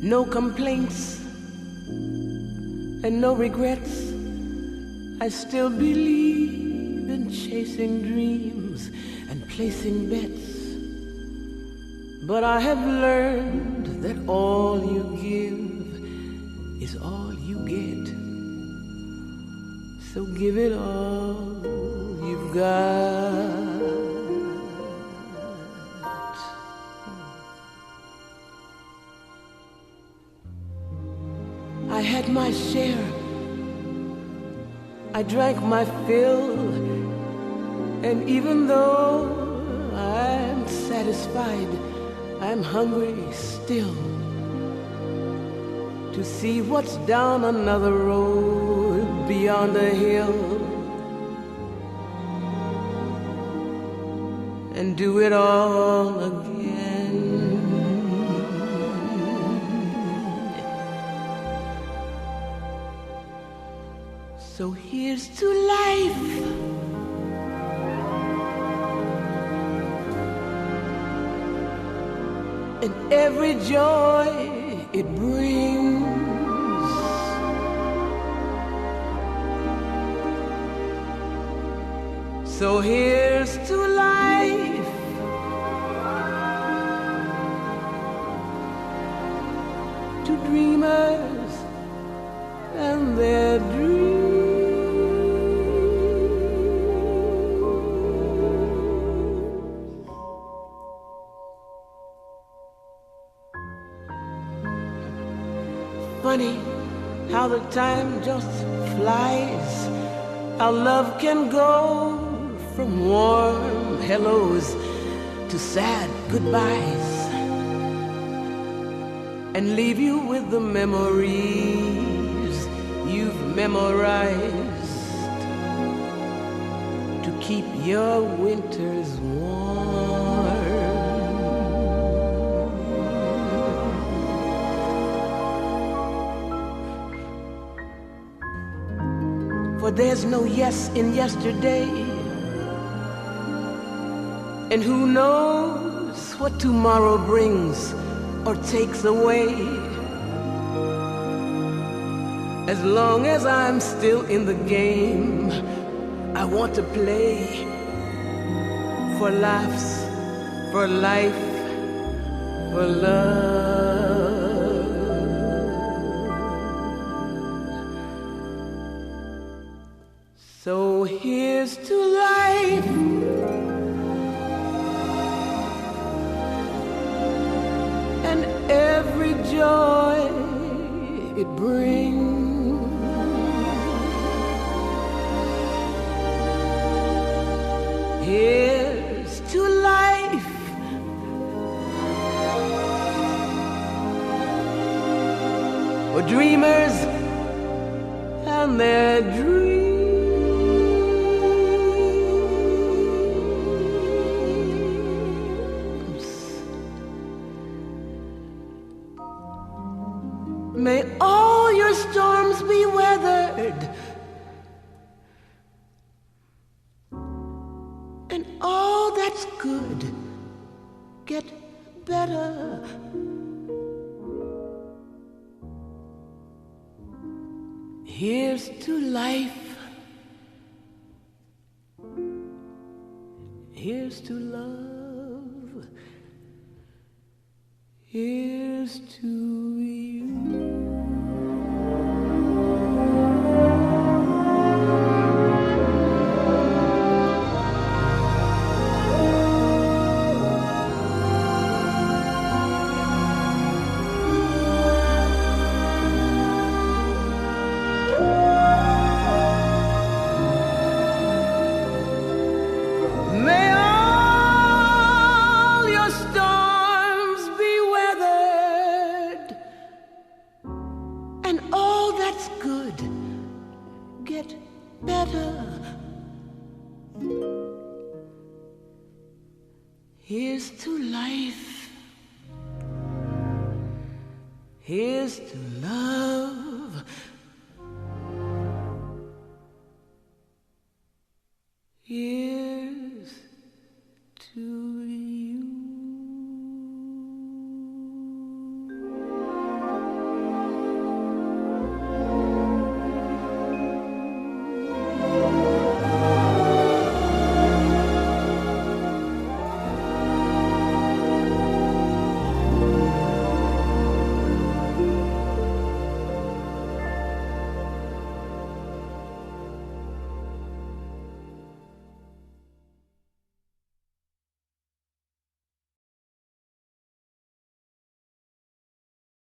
No complaints and no regrets. I still believe in chasing dreams and placing bets. But I have learned that all you give is all you get. So give it all you've got. I had my share, I drank my fill, and even though I'm satisfied, I'm hungry still to see what's down another road beyond a hill, and do it all again. So here's to life, and every joy it brings. So here's to life, to dreamers and their dreams. Funny how the time just flies, how love can go from warm hellos to sad goodbyes, and leave you with the memories you've memorized to keep your winters warm. For there's no yes in yesterday, and who knows what tomorrow brings or takes away. As long as I'm still in the game, I want to play for laughs, for life, for love. So here's to life, and every joy it brings. Here's to life, for dreamers and their dreams. May all your storms be weathered, and all that's good get better. Here's to life, here's to love, here's to you. Here's to life, here's to love.